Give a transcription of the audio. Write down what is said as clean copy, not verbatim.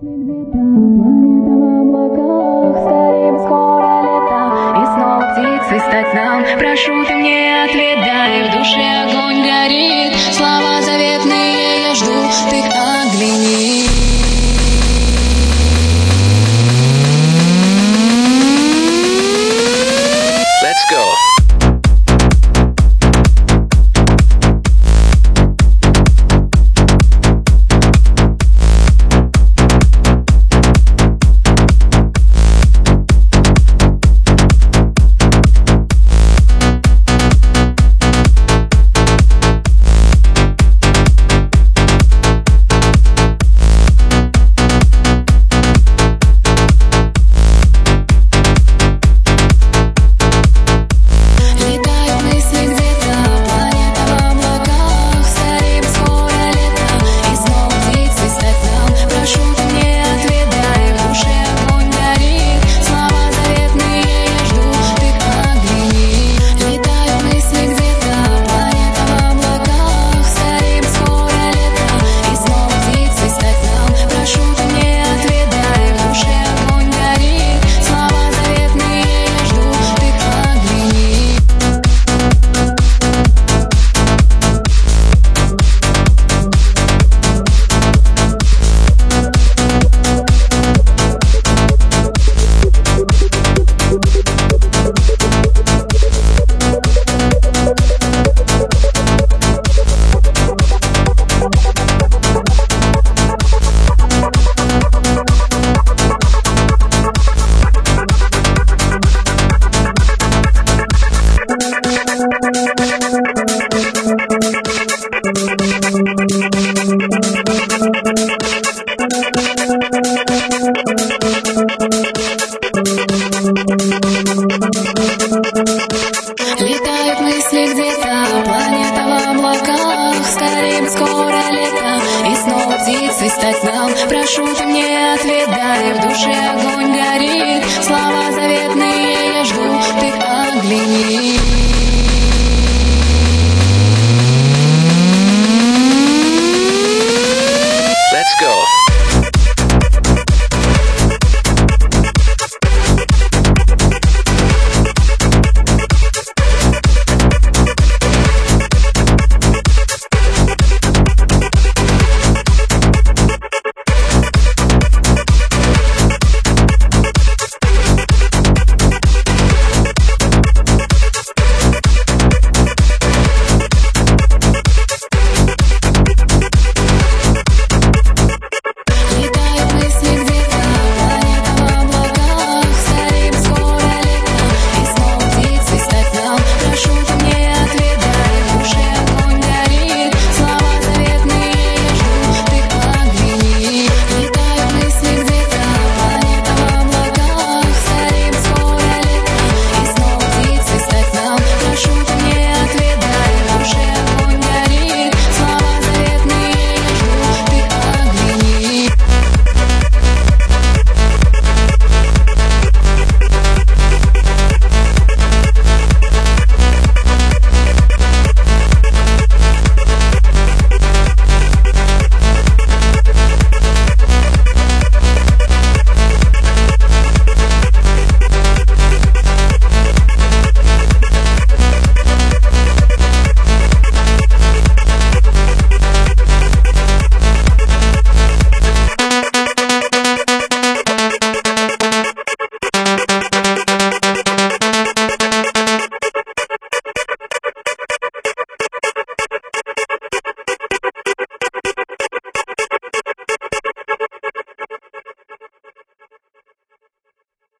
Где-то планета в облаках, скорее скоро лето, и снова птицы стать нам. Прошу, ты мне ответь, в душе огонь горит, слова заветные я жду, ты огляни. Let's go. Летают мысли где-то, планета в облаках, скорее бы скоро лето, и снова птицей стать нам. Прошу, ты мне ответ дай, в душе огонь горит, слова заветные я жду, ты огляни. Let's go.